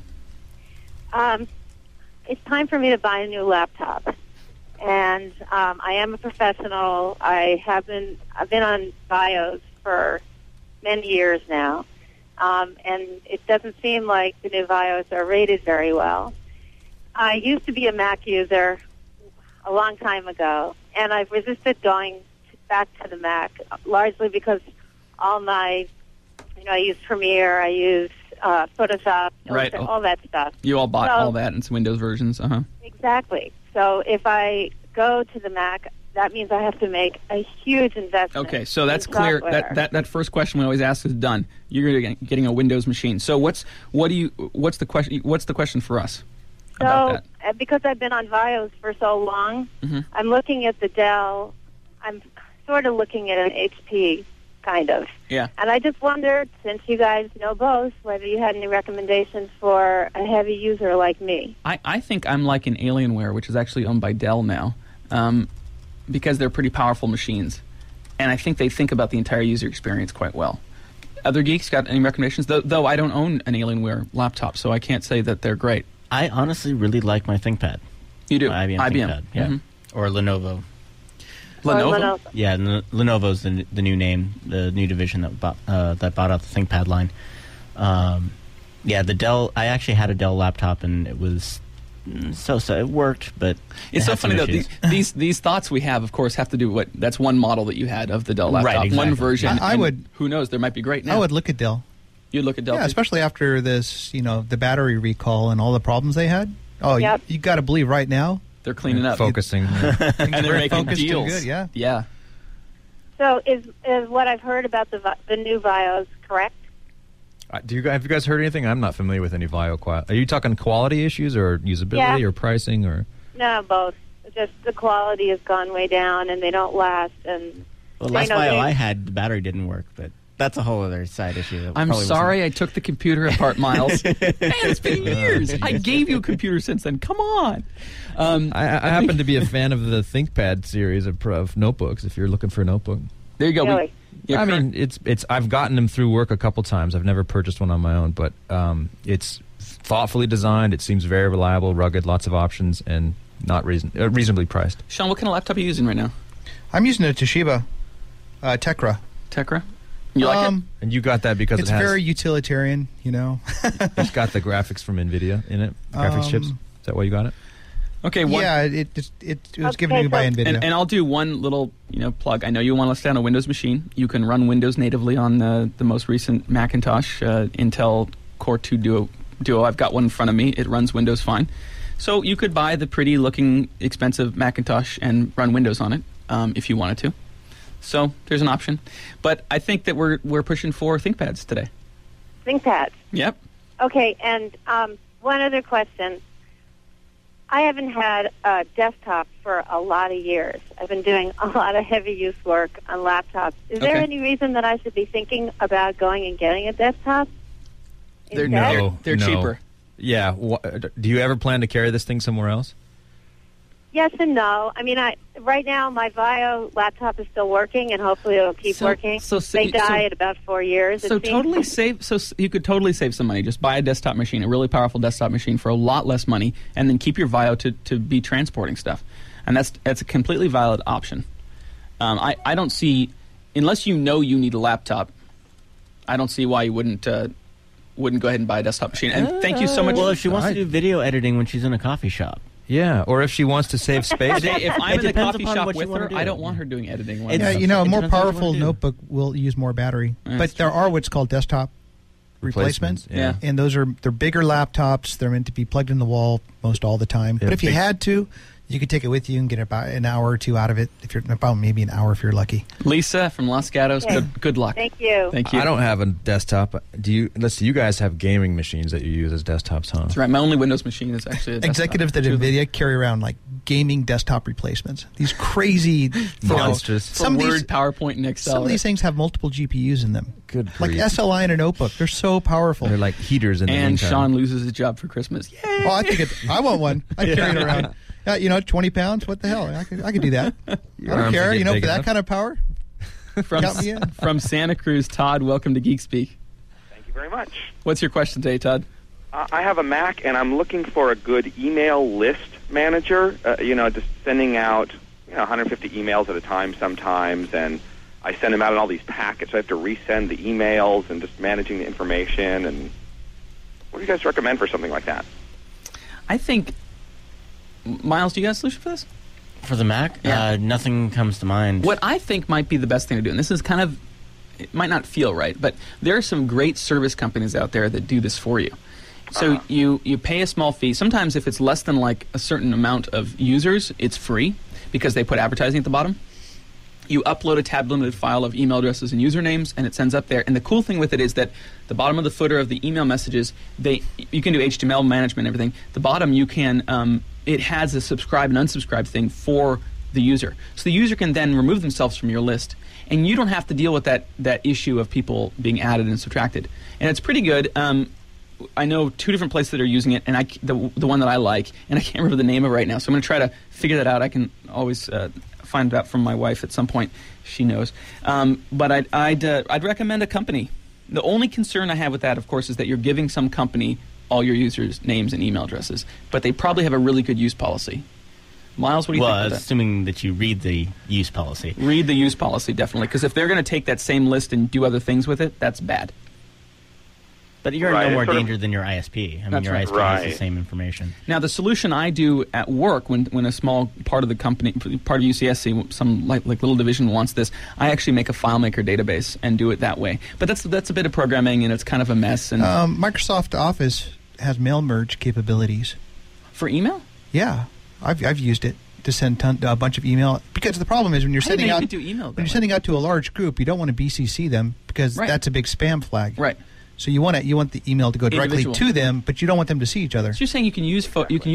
It's time for me to buy a new laptop, and I am a professional. I've been on BIOS for many years now, and it doesn't seem like the new BIOS are rated very well. I used to be a Mac user a long time ago, and I've resisted going back to the Mac, largely because all my, I use Premiere, I use Photoshop, Right. all that stuff. You all bought all that and some Windows versions, Exactly. So if I go to the Mac, that means I have to make a huge investment. Okay, so that's in clear. software. That first question we always ask is done. You're getting a Windows machine. So what's the question? What's the question for us about that? Because I've been on BIOS for so long, Mhm. I'm looking at the Dell. I'm sort of looking at an HP, kind of. Yeah. And I just wondered, since you guys know both, whether you had any recommendations for a heavy user like me. I think I'm like an Alienware, which is actually owned by Dell now, because they're pretty powerful machines, and I think they think about the entire user experience quite well. Other geeks got any recommendations? Though I don't own an Alienware laptop, so I can't say that they're great. I honestly really like my ThinkPad. You do? My IBM ThinkPad, yeah. Mhm. Or Lenovo. Lenovo? Yeah, Lenovo's the new name, the new division that bought out the ThinkPad line. Yeah, the Dell. I actually had a Dell laptop, and it was so it worked, but It's it so had some funny though. issues. These thoughts we have, of course, have to do what that's one model that you had of the Dell Right, laptop, exactly. one version. I and would- Who knows? There might be great now. I would look at Dell. You'd look at Dell. Yeah, too? especially after this, the battery recall and all the problems they had. Oh, Yep. you got to believe right now. They're cleaning up, Focusing. and they're Very making focused and deals. good, yeah. Yeah. So is what I've heard about the new BIOS correct? Have you guys heard anything? I'm not familiar with any VAIO. Are you talking quality issues or usability Yeah. or pricing or? No, both. Just the quality has gone way down, and they don't last. And Well, last I know bio they- I had, the battery didn't work, but that's a whole other side issue. that I'm probably sorry I took the computer apart, Miles. Man, it's been years. I gave you a computer since then. Come on. I happen to be a fan of the ThinkPad series of notebooks. If you're looking for a notebook, There you go. Really? Yeah, I mean, it's. I've gotten them through work a couple times. I've never purchased one on my own, but it's thoughtfully designed. It seems very reliable, rugged, lots of options, and not reasonably priced. Sean, what kind of laptop are you using right now? I'm using a Toshiba Tecra. Tecra? You like it? And you got that because It's it has very utilitarian, it's got the graphics from NVIDIA in it. Graphics chips. Is that why you got it? Okay, one. Yeah, it was given to me Okay, by so- NVIDIA. And I'll do one little plug. I know you want to stay on a Windows machine. You can run Windows natively on the most recent Macintosh Intel Core 2 Duo. I've got one in front of me. It runs Windows fine. So you could buy the pretty looking expensive Macintosh and run Windows on it if you wanted to. So there's an option. But I think that we're pushing for ThinkPads today. ThinkPads. Yep. Okay, and one other question. I haven't had a desktop for a lot of years. I've been doing a lot of heavy use work on laptops. Is there Okay. any reason that I should be thinking about going and getting a desktop? They're instead? They're cheaper. Yeah. Do you ever plan to carry this thing somewhere else? Yes and no. I mean, right now my VAIO laptop is still working, and hopefully it'll keep working. They die at about 4 years. So it seems. totally save. So you could totally save some money. Just buy a desktop machine, a really powerful desktop machine for a lot less money, and then keep your VAIO to be transporting stuff. And that's a completely valid option. I don't see, unless you know you need a laptop, I don't see why you wouldn't go ahead and buy a desktop machine. And thank you so much. Well, if she wants to do video editing when she's in a coffee shop. Yeah, or if she wants to save space. If I'm in the depends coffee upon shop what you with wanna her, do. I don't want her doing editing. It's- Yeah, It a more depends on what you powerful wanna do. notebook will use more battery. That's But there are what's called desktop replacements. Yeah. And they're bigger laptops. They're meant to be plugged in the wall most all the time. Yeah, but if you big- had to, You could take it with you and get about an hour or two out of it. If you're about maybe an hour if you're lucky. Lisa from Los Gatos, Okay. good luck. Thank you. Thank you. I don't have a desktop. Do you? Let's see. You guys have gaming machines that you use as desktops, huh? That's right. My only Windows machine is actually a desktop. Executives at Truly. NVIDIA carry around like gaming desktop replacements. These crazy Monsters. For Some of Word, these PowerPoint, and Excel. some of these things have multiple GPUs in them. Good Like grief. SLI in a notebook. They're so powerful. They're like heaters in the and meantime. Sean loses his job for Christmas. Yay! Oh, I think I want one. I carry it around. 20 pounds. What the hell? I could do that. I Your don't arms care. will get For big that enough. kind of power. From, Count me in. from Santa Cruz, Todd, welcome to Geek Speak. Thank you very much. What's your question today, Todd? I have a Mac, and I'm looking for a good email list manager. Just sending out 150 emails at a time sometimes, and I send them out in all these packets. I have to resend the emails and just managing the information. And what do you guys recommend for something like that? I think, Miles, do you got a solution for this? For the Mac, Yeah. nothing comes to mind. What I think might be the best thing to do, and this is kind of, it might not feel right, but there are some great service companies out there that do this for you. So you pay a small fee. Sometimes if it's less than like a certain amount of users, it's free because they put advertising at the bottom. You upload a tab-limited file of email addresses and usernames, and it sends up there. And the cool thing with it is that the bottom of the footer of the email messages, you can do HTML management and everything. The bottom, you can it has a subscribe and unsubscribe thing for the user. So the user can then remove themselves from your list, and you don't have to deal with that issue of people being added and subtracted. And it's pretty good. I know 2 different places that are using it, and the one that I like, and I can't remember the name of it right now, so I'm going to try to figure that out. I can always find it out from my wife at some point. She knows. But I'd recommend a company. The only concern I have with that, of course, is that you're giving some company all your users' names and email addresses, but they probably have a really good use policy. Miles, what do you think Well, of that? assuming that you read the use policy. Read the use policy, definitely, because if they're going to take that same list and do other things with it, that's bad. But you're Right, in no it's more sort of- danger than your ISP. I mean, That's your right. ISP has Right. the same information. Now, the solution I do at work, when a small part of the company, part of UCSC, some like little division wants this, I actually make a FileMaker database and do it that way. But that's a bit of programming, and it's kind of a mess. And Microsoft Office has mail merge capabilities. for email, Yeah, I've used it to send a bunch of email, because the problem is when you're I didn't sending know you out could do email that when you're way. sending out to a large group, you don't want to BCC them because Right. that's a big spam flag. right? So you want the email to go directly Individual. to them, but you don't want them to see each other. So you're saying you can use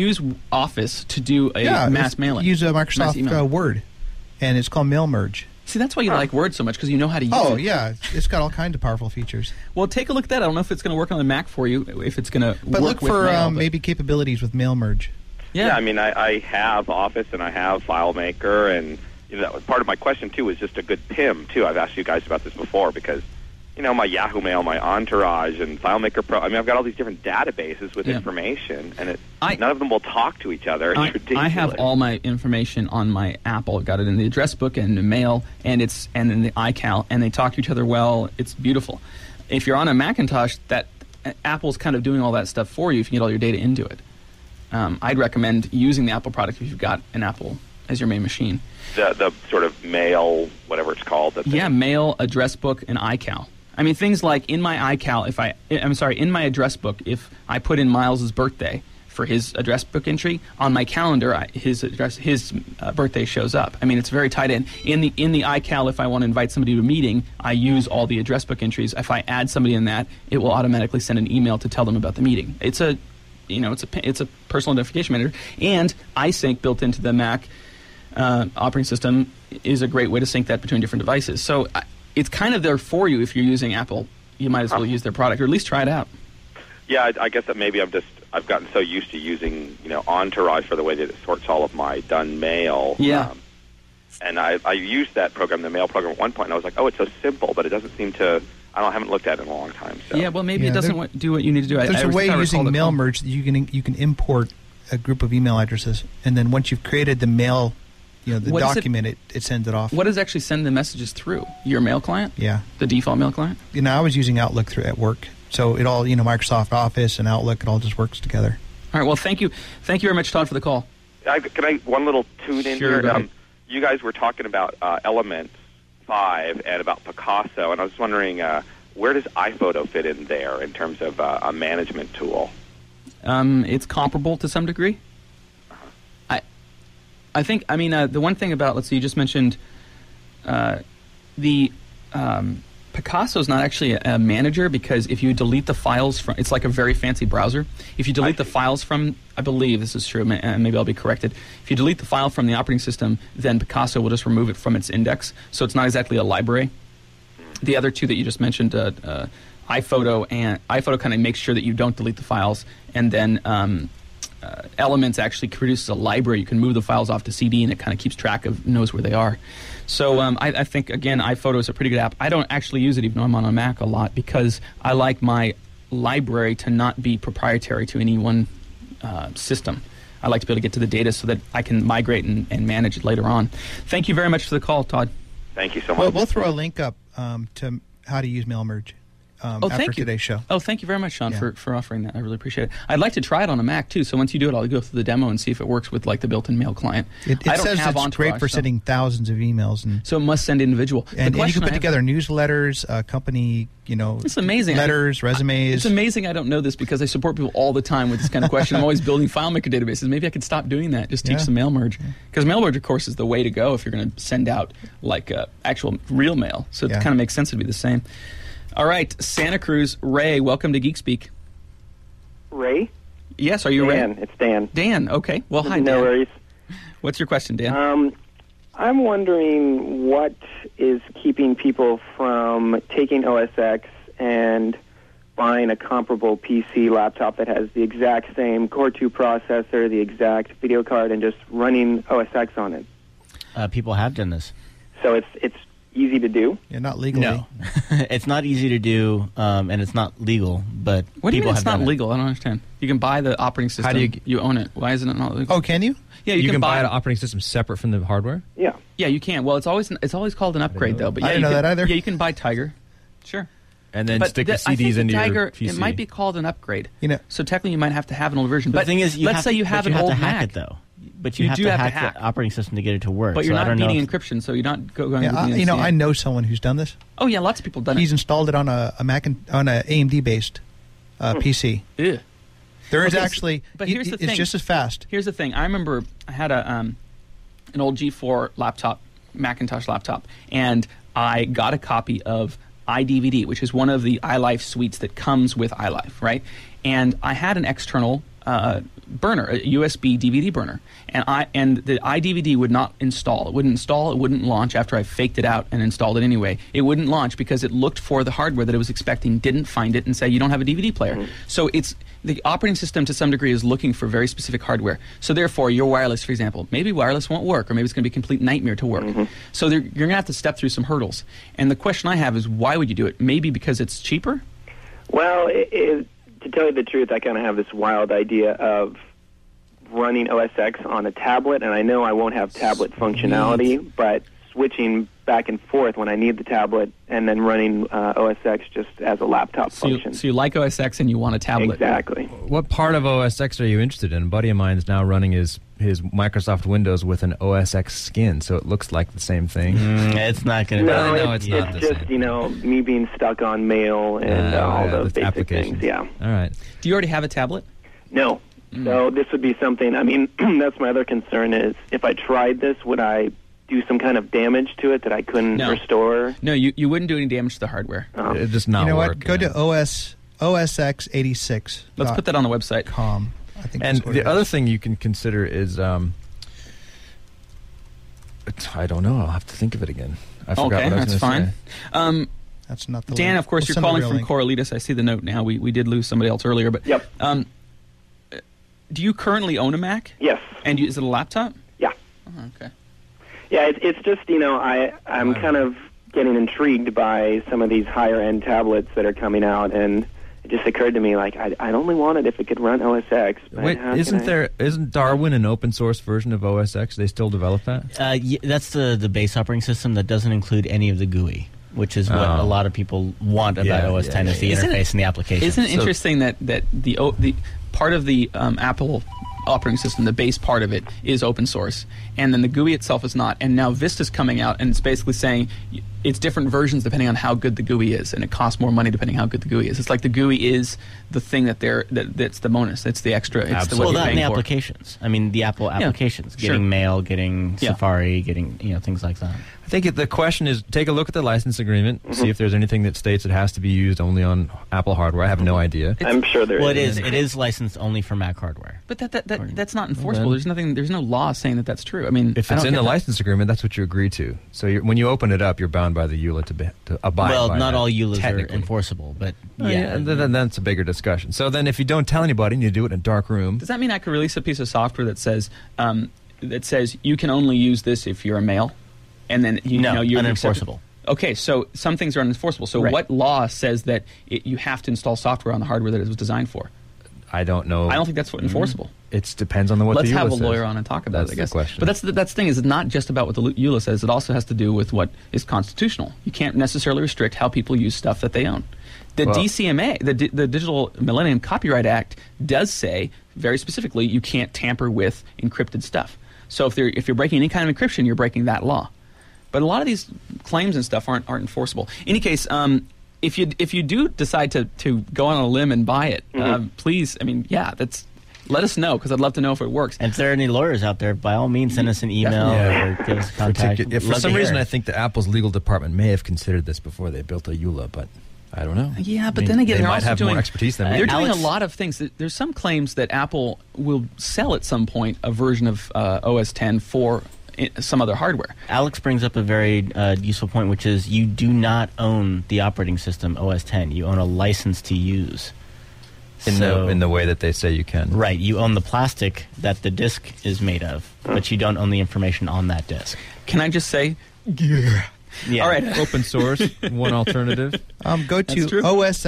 Office to do a mass mailing? Use a Mass Microsoft email. Word, and it's called mail merge. See, that's why you like Word so much, because you know how to use it. Oh yeah, it's got all kinds of powerful features. Well, take a look at that. I don't know if it's going to work on the Mac for you, if it's going to But work look with for mail, but- maybe capabilities with mail merge. Yeah. I mean, I have Office and I have FileMaker, and that was part of my question too is just a good PIM too. I've asked you guys about this before because my Yahoo Mail, my Entourage, and FileMaker Pro. I mean, I've got all these different databases with Yeah. information, and I- none of them will talk to each other. It's ridiculous. I have all my information on my Apple. I've got it in the address book and the mail, and in the iCal, and they talk to each other well. It's beautiful. If you're on a Macintosh, that Apple's kind of doing all that stuff for you if you get all your data into it. I'd recommend using the Apple product if you've got an Apple as your main machine. the sort of mail, whatever it's called. Yeah, mail, address book, and iCal. I mean, things like in my iCal, in my address book, if I put in Miles's birthday for his address book entry on my calendar, his birthday shows up. I mean, it's very tight in. In the iCal, if I want to invite somebody to a meeting, I use all the address book entries. If I add somebody in that, it will automatically send an email to tell them about the meeting. It's a personal identification manager, and iSync built into the Mac operating system is a great way to sync that between different devices. So it's kind of there for you if you're using Apple. You might as well use their product, or at least try it out. Yeah, I guess that maybe I've gotten so used to using Entourage for the way that it sorts all of my done mail. Yeah. And I used that program, the mail program, at one point, and I was like, oh, it's so simple, but it doesn't seem to. I haven't looked at it in a long time. So. Yeah, well, maybe Yeah, it doesn't there- do what you need to do. There's I a way recall using the mail call. merge that you can import a group of email addresses, and then once you've created the mail, the What is it- document, it sends it off. What does actually send the messages through? Your mail client? Yeah. The default mail client? I was using Outlook at work, so it all Microsoft Office and Outlook, it all just works together. All right, well, thank you very much, Todd, for the call. Can I one little tune in Sure, go here? ahead. You guys were talking about Elements 5 and about Picasso, and I was wondering where does iPhoto fit in there in terms of a management tool? It's comparable to some degree. I think, the one thing about, let's see, you just mentioned Picasso's not actually a manager, because if you delete the files from, it's like a very fancy browser. If you delete the files from, I believe this is true, and maybe I'll be corrected. If you delete the file from the operating system, then Picasso will just remove it from its index. So it's not exactly a library. The other two that you just mentioned, iPhoto kind of makes sure that you don't delete the files, and then Elements actually produces a library. You can move the files off to CD, and it kind of keeps track of, knows where they are. So I think, again, iPhoto is a pretty good app. I don't actually use it, even though I'm on a Mac a lot, because I like my library to not be proprietary to any one system. I like to be able to get to the data so that I can migrate and manage it later on. Thank you very much for the call, Todd. Thank you so much. Well, we'll throw a link up to how to use MailMerge after thank you. today's show. Oh, thank you very much, Sean, for offering that. I really appreciate it. I'd like to try it on a Mac, too, so once you do it, I'll go through the demo and see if it works with, like, the built-in mail client. It I don't says have it's Entourage, great for so- sending thousands of emails. So it must send individual. And you question can put I have- together newsletters, company, It's amazing. letters, resumes. It's amazing I don't know this, because I support people all the time with this kind of question. I'm always building FileMaker databases. Maybe I could stop doing that, just teach Yeah. some mail merge. Because mail merge, of course, is the way to go if you're going to send out, like, actual real mail. So it Yeah. kind of makes sense to be the same. All right, Santa Cruz, Ray, welcome to GeekSpeak. Ray? Yes, are you Dan. Ray? It's Dan. Dan, okay. Well, hi, No Dan. worries. What's your question, Dan? I'm wondering what is keeping people from taking OS X and buying a comparable PC laptop that has the exact same Core 2 processor, the exact video card, and just running OS X on it. People have done this. So it's easy to do. Yeah, not legally. No, it's not easy to do, and it's not legal. But What do you people mean have it's not done it. legal? I don't understand. You can buy the operating system. How do you own it. Why isn't it not legal? Oh, can you? Yeah, You can buy it. an operating system separate from the hardware? Yeah. Yeah, you can. Well, it's always called an upgrade, though. But I yeah, didn't you know can, that either. Yeah, you can buy Tiger. Sure. And then But stick the I think CDs into Tiger, your PC. it might be called an upgrade. You know- So technically, you might have to have an old version. But But the thing is, let's say you have an to old hack Mac, it though. But you, You have do to have to hack hack. the operating system to get it to work. but you're so I not don't know beating if- encryption, so you're not going Yeah, to the I NCA. know someone who's done this. Oh yeah, lots of people have done He's it. installed it on a Mac on a AMD based PC. Ugh. There is Okay, actually, but here's the it's thing. just as fast. Here's the thing. I remember I had an old G4 laptop, Macintosh laptop, and I got a copy of iDVD, which is one of the iLife suites that comes with iLife, right? And I had an external burner, a USB DVD burner, and the iDVD would not install. It wouldn't install. It wouldn't launch after I faked it out and installed it anyway. It wouldn't launch because it looked for the hardware that it was expecting, didn't find it, and say you don't have a DVD player. So it's the operating system to some degree is looking for very specific hardware. So therefore, your wireless, for example, maybe wireless won't work, or maybe it's going to be a complete nightmare to work. So you're going to have to step through some hurdles. And the question I have is, why would you do it? Maybe because it's cheaper. Well, to tell you the truth, I kind of have this wild idea of running OS X on a tablet, and I know I won't have tablet functionality, but switching back and forth when I need the tablet, and then running OS X just as a laptop So function. you like OS X and you want a tablet. Exactly. What part of OS X are you interested in? A buddy of mine is now running his Microsoft Windows with an OS X skin, so it looks like the same thing. It's not going to. No, no, it's not the just same. Me being stuck on mail and all yeah, those the basic applications. things. Yeah. All right. Do you already have a tablet? No. So this would be something. I mean, that's my other concern is if I tried this, would I do some kind of damage to it that I couldn't No. restore? No, you wouldn't do any damage to the hardware. It just not You know work. what? Go to OSX86. Let's put that on the website. .com. I think And that's what the it other is. thing you can consider is, I don't know. I'll have to think of it again. I forgot Okay, what I was that's gonna fine. say. That's not the Dan, link. of course, We'll you're send the calling real from link. Corralitas. I see the note now. We did lose somebody else earlier, but Yep. Do you currently own a Mac? Yes. And is it a laptop? Yeah. Oh, okay. Yeah, it's just, I'm kind of getting intrigued by some of these higher-end tablets that are coming out, and it just occurred to me, like, I'd only want it if it could run OS X. But Wait, how can isn't Darwin an open source version of OS X? They still develop that? That's the base operating system that doesn't include any of the GUI, which is what a lot of people want about Yeah, OS yeah, 10 is the Isn't it- interface and the application. Isn't it interesting that the part of the Apple operating system, the base part of it, is open source, and then the GUI itself is not. And now Vista's coming out, and it's basically saying it's different versions depending on how good the GUI is, and it costs more money depending on how good the GUI is. It's like the GUI is the thing that's the bonus. It's the extra. It's the what Well, you're that and paying the for. applications. I mean, the Apple applications, sure. getting Mail, getting Yeah. Safari, getting things like that. I think the question is, take a look at the license agreement, see if there's anything that states it has to be used only on Apple hardware. I have no idea. I'm sure there is. Well, it is. It is licensed only for Mac hardware. But that's not enforceable. then- There's no law saying that that's true. I mean, If I it's don't in get the that. license agreement, that's what you agree to. So when you open it up, you're bound by the EULA to abide Well, by not that, all EULAs are technically. enforceable, but Oh, yeah. and then that's a bigger discussion. So then if you don't tell anybody and you do it in a dark room, Does that mean I could release a piece of software that says you can only use this if you're a male, and then No, you're unenforceable. Okay, so some things are unenforceable. So Right. what law says that you have to install software on the hardware that it was designed for? I don't know. I don't think that's what enforceable. It depends on what Let's the EULA have a says. lawyer on and talk about That's it, I the guess. question. But that's the thing is, it's not just about what the EULA says. It also has to do with what is constitutional. You can't necessarily restrict how people use stuff that they own. The Well- DCMA, the Digital Millennium Copyright Act, does say very specifically you can't tamper with encrypted stuff. So if you're breaking any kind of encryption, you're breaking that law. But a lot of these claims and stuff aren't enforceable. In any case, if you do decide to go on a limb and buy it, please, let us know, because I'd love to know if it works. And if there are any lawyers out there, by all means, send us an email or give us a contact. For Love some to reason, hear. I think the Apple's legal department may have considered this before they built a EULA, but I don't know. Yeah, but I mean, then again, they they're might also have doing more expertise than we They're do. doing Alex- a lot of things. There's some claims that Apple will sell at some point a version of OS 10 for some other hardware. Alex brings up a very useful point, which is you do not own the operating system OS 10. You own a license to use. in the way that they say you can. Right. You own the plastic that the disk is made of, but you don't own the information on that disk. Can I just say, Yeah. all right, Open source, one alternative. Go That's to true.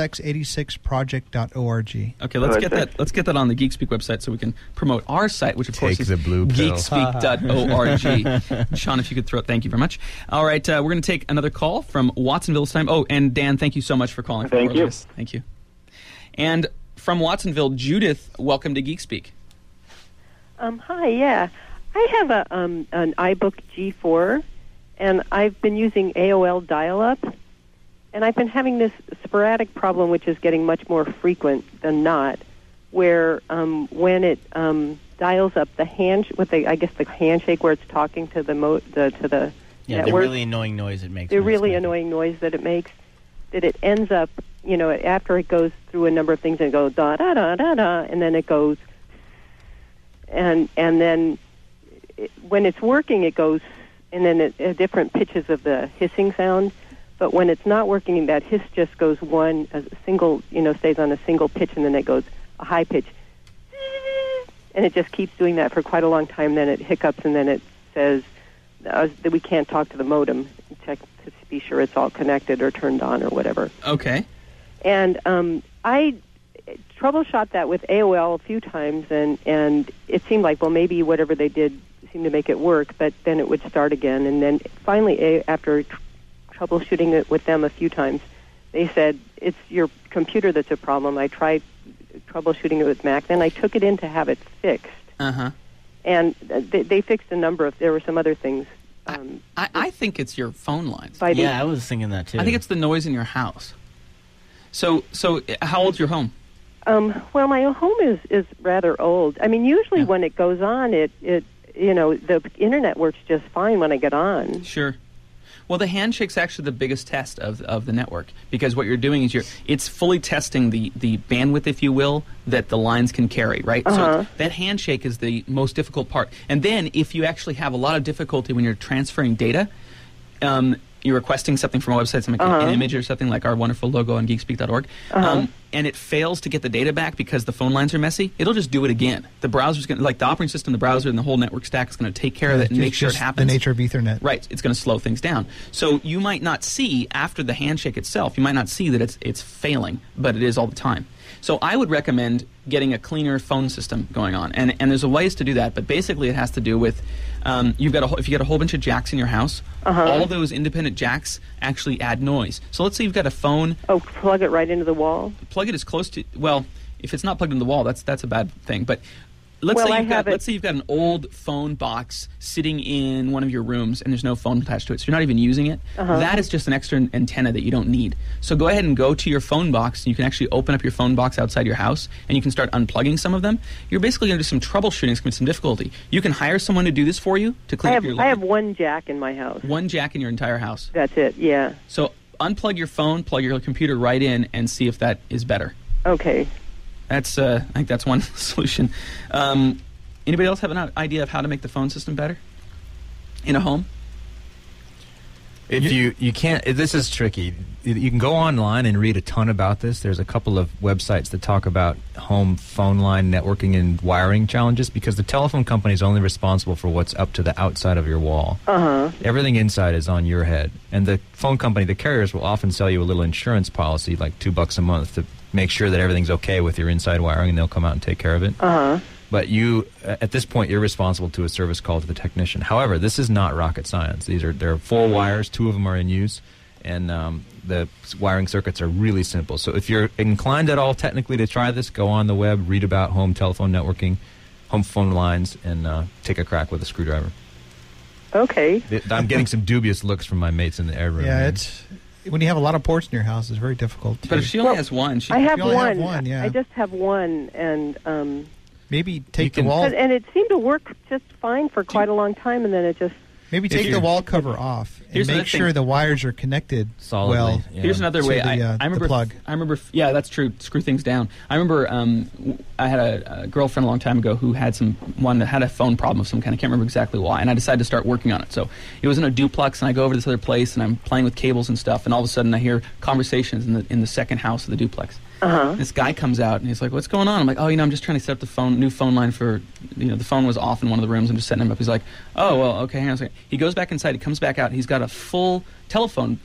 osx86project.org. Okay, let's get that on the Geekspeak website so we can promote our site, which of course Take is the blue pill. geekspeak.org. Sean, if you could thank you very much. All right, we're going to take another call from Watsonville this time. Oh, and Dan, thank you so much for calling. Thank you. Thank you. And from Watsonville, Judith, welcome to Geekspeak. Hi, yeah. I have an iBook G4, and I've been using AOL dial-up, and I've been having this sporadic problem, which is getting much more frequent than not, where when it dials up the the handshake where it's talking to the Yeah, network, the really annoying noise it makes. the when it's really connected. annoying noise that it makes, that it ends up, after it goes through a number of things and it goes da da da da da, and then it goes, and then when it's working, it goes, and then at different pitches of the hissing sound. But when it's not working, that hiss just goes a single, stays on a single pitch, and then it goes a high pitch, and it just keeps doing that for quite a long time. Then it hiccups, and then it says that we can't talk to the modem and check to be sure it's all connected or turned on or whatever. Okay. And I troubleshot that with AOL a few times, and it seemed like, well, maybe whatever they did seemed to make it work, but then it would start again. And then finally, after troubleshooting it with them a few times, they said, it's your computer that's a problem. I tried troubleshooting it with Mac. Then I took it in to have it fixed. Uh-huh. And they fixed there were some other things. I think it's your phone lines. Yeah, I was thinking that too. I think it's the noise in your house. So how old's your home? Well, my home is rather old. I mean, usually when it goes on, the internet works just fine when I get on. Sure. Well, the handshake's actually the biggest test of the network, because what you're doing is it's fully testing the bandwidth, if you will, that the lines can carry, right? So that handshake is the most difficult part. And then if you actually have a lot of difficulty when you're transferring data, you're requesting something from a website, something like an image or something like our wonderful logo on geekspeak.org, and it fails to get the data back because the phone lines are messy, it'll just do it again. The browser's going to, like the operating system, the browser, and the whole network stack is going to take care of it and make sure it Just happens. the nature of Ethernet. Right, it's going to slow things down. So you might not see, after the handshake itself, you might not see that it's failing, but it is all the time. So I would recommend getting a cleaner phone system going on, and there's ways to do that. But basically, it has to do with if you get a whole bunch of jacks in your house, all those independent jacks actually add noise. So let's say you've got a phone. Oh, plug it right into the wall? Plug it as close to, well, if it's not plugged into the wall, that's a bad thing. But let's Well, say I you've got have it- let's say you've got an old phone box sitting in one of your rooms and there's no phone attached to it, so you're not even using it. That is just an extra antenna that you don't need. So go ahead and go to your phone box, and you can actually open up your phone box outside your house, and you can start unplugging some of them. You're basically going to do some troubleshooting. It's going to be some difficulty. You can hire someone to do this for you to clean up your I have line. one jack in my house. One jack in your entire house. That's it. Yeah. So unplug your phone, plug your computer right in, and see if that is better. Okay. That's I think that's one solution. Anybody else have an idea of how to make the phone system better in a home? If you can't, this is tricky. You can go online and read a ton about this. There's a couple of websites that talk about home phone line networking and wiring challenges because the telephone company is only responsible for what's up to the outside of your wall. Everything inside is on your head. And the phone company, the carriers, will often sell you a little insurance policy, like $2 a month, to make sure that everything's okay with your inside wiring, and they'll come out and take care of it. But you, at this point, you're responsible to a service call to the technician. However, this is not rocket science. There are 4 wires, 2 of them are in use, and the wiring circuits are really simple. So if you're inclined at all technically to try this, go on the web, read about home telephone networking, home phone lines, and take a crack with a screwdriver. Okay. I'm getting some dubious looks from my mates in the air room. Yeah, man. it's when you have a lot of ports in your house, it's very difficult. But if she only has one, I have you only one. have one, yeah. I just have one, and maybe take the can- wall. and it seemed to work just fine for quite a long time, and then it just. Maybe take the wall cover off and Here's make another sure thing. the wires are connected Solidly, well. yeah. Here's another So way. the, I remember. the plug. I remember. Yeah, that's true. Screw things down. I remember. I had a girlfriend a long time ago who had had a phone problem of some kind. I can't remember exactly why, and I decided to start working on it. So it was in a duplex, and I go over to this other place, and I'm playing with cables and stuff, and all of a sudden I hear conversations in the second house of the duplex. This guy comes out and he's like, "What's going on?" I'm like, "Oh, I'm just trying to set up the new phone line for, the phone was off in one of the rooms. I'm just setting him up." He's like, "Oh, well, okay, hang on a second." He goes back inside. He comes back out. He's got a full telephone,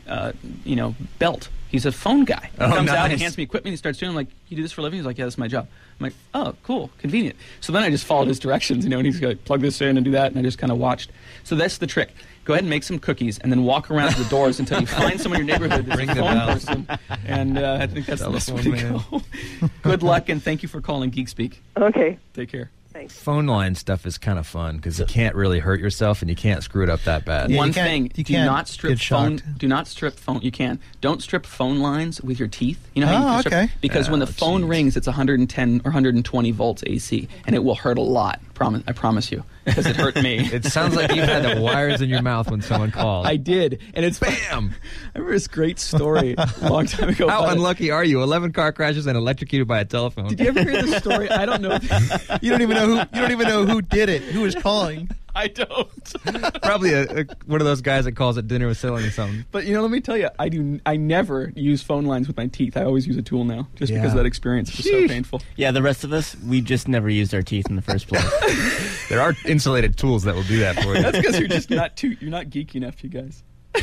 belt. He's a phone guy. He comes out and hands me equipment. He starts doing. I'm like, "You do this for a living?" He's like, "Yeah, that's my job." I'm like, "Oh, cool, convenient." So then I just followed his directions, and he's like, "Plug this in and do that," and I just kind of watched. So that's the trick. Go ahead and make some cookies, and then walk around to the doors until you find someone in your neighborhood that's Ring a the phone bell. person. And I think that's the best way to go. Good luck, and thank you for calling Geek Speak. Okay. Take care. Thanks. Phone line stuff is kind of fun because you can't really hurt yourself and you can't screw it up that bad. Yeah, One you can't- thing: you do can't not strip get phone. shocked. Do not strip phone. You can. Don't strip phone lines with your teeth. You know how Oh, you can strip, okay. because when the phone geez. rings, it's 110 or 120 volts AC, and it will hurt a lot. I promise you, because it hurt me. It sounds like you had the wires in your mouth when someone called. I did, and it's Bam! I remember this great story a long time ago. How about it. unlucky are you? 11 car crashes and electrocuted by a telephone. Did you ever hear this story? I don't know. You don't even know who did it. Who was calling? I don't. Probably one of those guys that calls at dinner with selling something. But let me tell you, I never use phone lines with my teeth. I always use a tool now, just because of that experience. It was so painful. Yeah, the rest of us, we just never used our teeth in the first place. There are insulated tools that will do that for you. That's because you're just not geeky enough, you guys.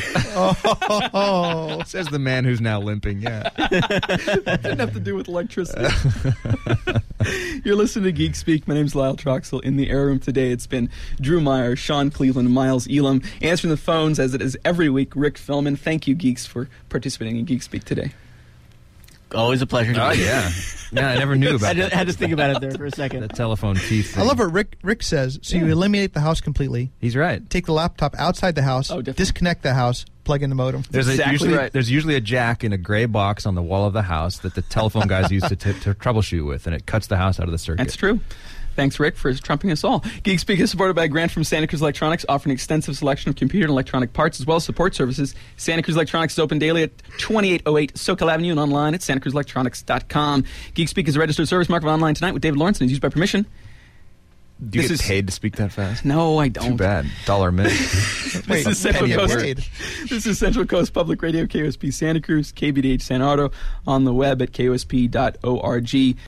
Oh, Says the man who's now limping. Yeah. Didn't have to do with electricity. You're listening to Geek Speak. My name's Lyle Troxel. In the air room today, it's been Drew Meyer, Sean Cleveland, and Miles Elam. Answering the phones, as it is every week, Rick Philman. Thank you, Geeks, for participating in Geek Speak today. Always a pleasure to Oh, be here. yeah. Yeah, I never knew about I just that. had to think about it there for a second. The telephone teeth I thing. love what Rick says. So you eliminate the house completely. He's right. Take the laptop outside the house. Oh, definitely. Disconnect the house. Plug in the modem. There's Exactly usually right. there's usually a jack in a gray box on the wall of the house that the telephone guys use to troubleshoot with, and it cuts the house out of the circuit. That's true. Thanks, Rick, for trumping us all. Geek Speak is supported by a grant from Santa Cruz Electronics, offering an extensive selection of computer and electronic parts, as well as support services. Santa Cruz Electronics is open daily at 2808 SoCal Avenue and online at santacruzelectronics.com. Geek Speak is a registered service mark of Online Tonight with David Lawrence and is used by permission. Do you This get is- paid to speak that fast? No, I don't. Too bad. $1 a minute. Wait, This is Central penny a Coast. word. This is Central Coast Public Radio, KOSP Santa Cruz, KBDH San Ardo, on the web at kosp.org.